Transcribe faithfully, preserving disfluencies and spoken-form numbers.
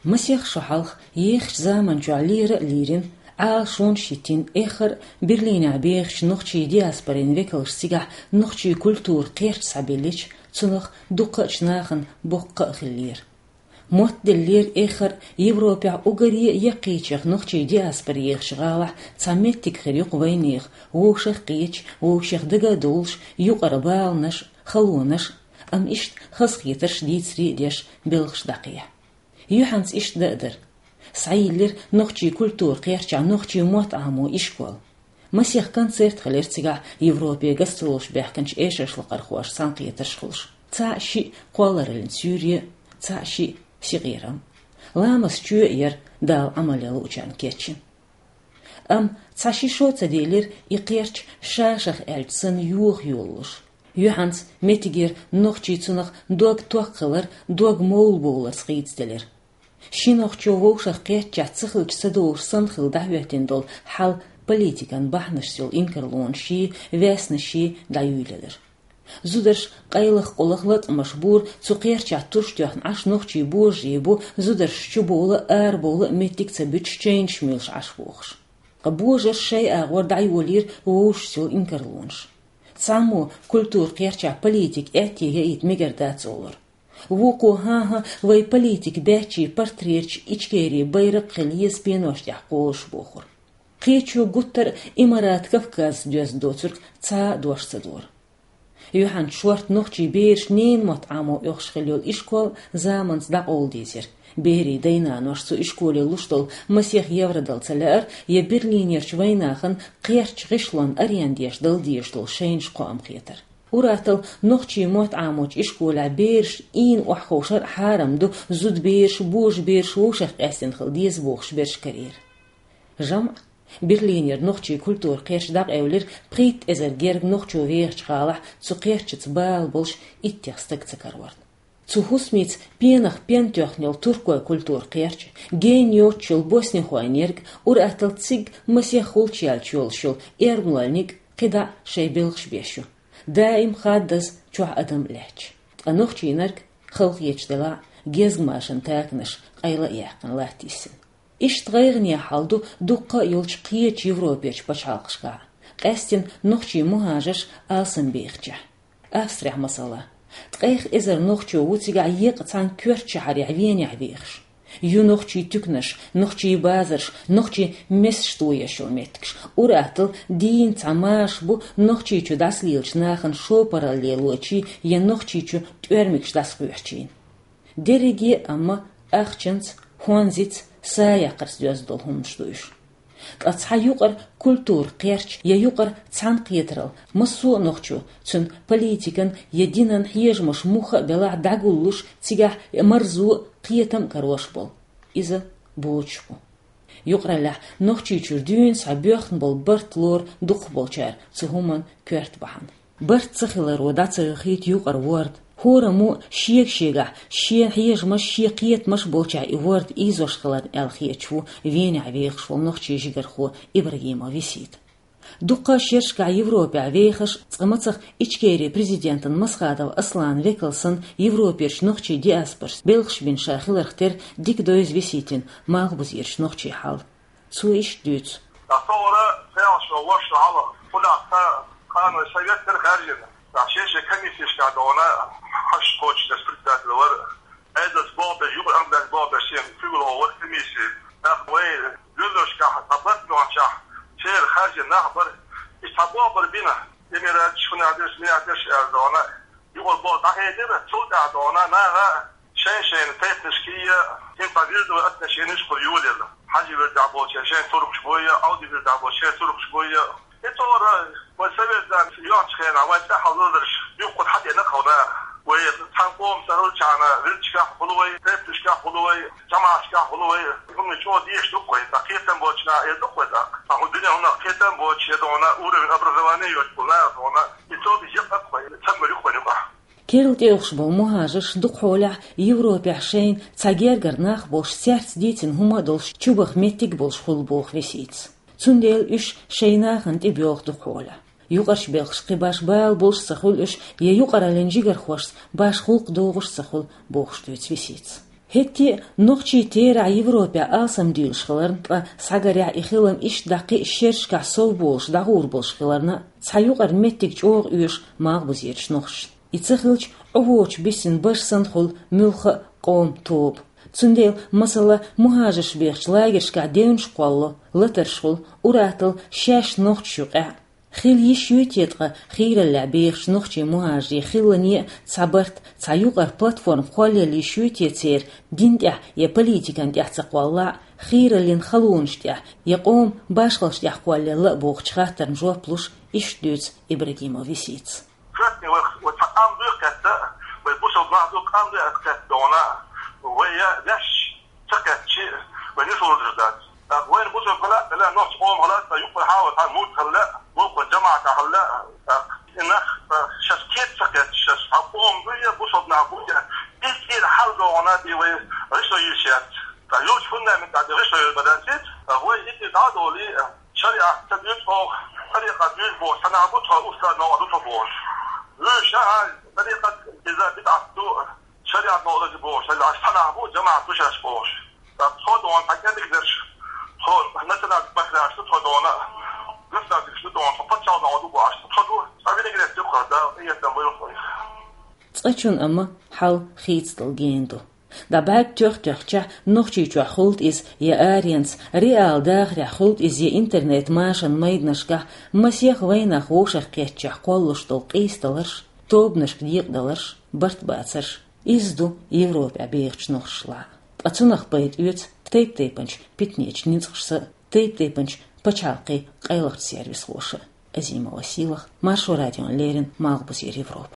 مسيخ شحالخ يخش زمن جعلير ليرين عال شون شيتين إخر برلين عبيخش نخشي دياسبرين ويكلش سيجح نخشي كولتور قيرش سابيليش تنخ دقش ناخن بقى خلير موت دلير إخر يوروبيا أوغري يقيتشخ نخشي دياسبريخ شغالح تسميتك خريق وينيخ ووشخ قيتش ووشخ دقا دولش يقربالنش خلونش أم إشت خسخيترش ديتسري ديش بلغش دقيح يوحنس إشت دقدر سعيلر نخشي كولتور قيرش نخشي موت عمو إشكول مسيخ كونسرت خلير تيجا يوروبيا جستروش بيحكنش إيشش لقرخوش سانقيترش خلش تا شي قوالرلن سوريا تا شي سيغيرم لامس جوئير دال عمل يلوچان كيتشن أم تاشي شو تديلر يقيرش شاشخ ألتسن يوغ يولش يوحنس متيجير نخشي تنخ دوغ توقلر دوغ مول بولر سخيتدلر شي نخشو ووشخ قيتشا تسخلش سدور سنخل دعوتين دول حال политикан бахнышсыл инкерлон ши весны ши даюйлелер. Зудерш қайлық қолықлыт машбур цуқерча турштяхн аш нохчи божи бу зудерш чубола ар бола метикца битчейн шмилш аш вохш. Божер шей агвар дайволир вошсыл инкерлонш. Само культур керча политик этиге ит мегердац олар. Воку ха-ха вай политик бячи портретч ичкери байрак қилиес пеноштях қолш бохор. قيتشو قطر إمارات كفكاز جوز دوترك تا دوش تدور يوحان شورت نوخشي بيرش نين مطعمو يوخش خليول إشكول زامن صدق أول ديزير بيري دينا نوشتو إشكولي لوشتول مسيح يوردل تلار يبرلين ويناخن قيرش غشلون أريان ديش دل ديشتول شينش قوام خيتر وراتل نوخشي مطعموش إشكولا بيرش إين وحخوشر حارم دو زود بيرش بوش بيرش وشخ أسين خل ديز بوخش بيرش كرير جمع برلينير نوخشي كولتور قيرش داق أولير بريت إزر جيرج نوخشو ويرش خالح تسو قيرش تبال بولش إتيخستك تكرورد تسو هسميت بينخ بينتوخنيل تركوي كولتور قيرش جين يوتشل بوسني خوانيرج ورأتل تسيج مسيح خولشيال شولشل إيرملالنيك قدا شي بلغش بيشو دائم خادز چوح أدم لحش أنوخشي نرج خلق يجدلا جيزg ماشن تاكنش قيلا إيحقن لاتيسن إشتغيرني حالدو دوقا يولش قيتش يوروبيش بشعالقشقا قاستين نوخشي مهاجش آسن بيخجح أفسرح مسألة تقيخ إزر نوخشي ووتيقع يقتان كورتش حري عبين يعبيخش يو نوخشي تكنش نوخشي بازرش نوخشي مسشتوية شو ميتكش وراتل دين تعماش بو نوخشي چو داس ليلش ناخن شو параллелوچي ين نوخشي چو تورمكش داس قويرچين دريجي أما أخچنت هونزيت سايا قرس جوزدل هم شدوش أتصحى يقر كولتور قيرش يقر تسان قيترل مسو نخشو تن политикан يدينن حيج مش موخ بلا داغولوش تيجا مرزو قيتم كروش بول إذا بوچبو يقر له نخشي چردين سابيخن بول برتلور دوخ بولچار تهمن كورت بحن برت سخلر ودات خيت يقر ورد هورمو شيك شيغا شي حيج مش شيقيت مش بولچا يورد إيزوش خلان الخيتشو وين عبيخش ونخشي جيغرخو إبراهيم ويسيت دوقا شيرشكا يوروبي عبيخش تقمتخ إچكيري بريزيدنتن مسخادو أصلان ويكلسن يوروبيش نخشي دياسبرس بلغش بين شاخل اختر ديك دويز ويسيتن ماغبوزيرش نخشي حال سويش دوت تصورة سيانش ووش على فلا كان سيبت الخارجين عشان كنيسة كادونا حش كوتش تسبرت الور هذا سبوع بيجوب عند سبوع بشين في الهواء كنيسة نخوي جلوش كح طبقت نوع شح شير خارج نخبر يتبوا بربينا يميرات شفنا عدس مية عدس أردونا يقول بوا تحية ده صوت أردونا نها شين شين تيت نسكية كين تغير دو أتنا شين نسكر يولي حاجة بردع بوشي شين ترك شوية أودي بردع بوشي ترك شوية يتور وسبب ذا يوم خير عواد حضرش يقول حد ينقونا ويتحققوا مسهول شعنا رجع خلوي تبتشكا خلوي جماعشكا خلوي يقوم شو ديش دقوي تقيتم بوشنا يدقوي ده فهو الدنيا هنا قيتم بوش يدونا أورا من أبرزواني يقولنا دونا يتوب يجيب قوي تسمى يقوي نقع كيرل تيوخش بالمهاجش دقولع يوروبي عشان تاجر جرناخ بوش سيرت ديتن هما دولش تشوبخ ميتك بولش خل بوخ وسيت تندل إش شيناخن تبيوخ دقولع يقرش بيلخش قباش بال بولش سخول إش يقرأ لنجيجر خوش باش خلق دوغش سخول بوخش دوت وسيت هتي نقشي تيرع يوروبيا آسم ديلش خلرن ساقرع إخلم إش دقي شرشكع صوبولش دغور بولش خلرنا سايوغر متك جوغ إيش ماغبوز يرش نقش يتسخلش أووش بيسن برسن خل ملخ قوم توب تسنديل مثلا مهاجش بيخش لاجش كع دينش قوالله لترشخل وراتل شاش نقش شقع خيل يشيوتيتغ خير اللعبيخش نخشي مهاجري خيلني تصبرت تسايوغر بلاتفورم خوالي اللي يشيوتيتير دينتيح يا بوليتيكان تيح تقوالا خير اللي نخلونش تيح يقوم باشغلش تيح خوالي لأبوغ تخاطر نجوه بلوش إشدوت إبراهيموفيسيت فاتني وتقام بيخت ويبوسوا بعضو قام بيخت دونا وهي لاش سكت شيء ونشور الجداد وين بوسوا بلا لا نص قوم هلا يقبل حاول هنموت هلا وقبل جماعة هلا إنه شسكيت سكت شس حقوم بيا بوسوا بنعبوجة إيه حل دونا دي ورشوا يشيت فيوش فينا من بعد رشوا البلانسيت هو إيه دادو لي شريعة تبيت أو طريقة بيجبو سنعبوتها أستاذ نوعدوها بوش ليش هاي طريقة إذا بدعتو شريعة نوعدوها بوش اللي سنعبو جماعة توشاش بوش فخذوا عن حكاية تقدرش خذ مثلا مثلا عشتو دونا نفسنا عشتو دونا ففتشوا نوعدو بوش خذوا سابين قدر تبقى ده هي تنبيل خير تسألون أما حال خيط تلقيندو دا بعد تخ تخشة نخشي تخ خلط إز يا آرينس ريال داخل خلط إز يا إنترنت ماشان مايدنشكه مسيخ وينا خوشخ كيتشخ قولش تلقيس دلرش توبنش ديق دلرش برت باتسرش إزدو يوروبيا بيخش نخشلا أتنخ بيت يوت تيب تيبنش بيتنيش نينسخش تيب تيبنش بچالقي قيلخت سيرفيس خوشه أزيما وسيلخ مارشو راديون ليرن مالبوزير يوروب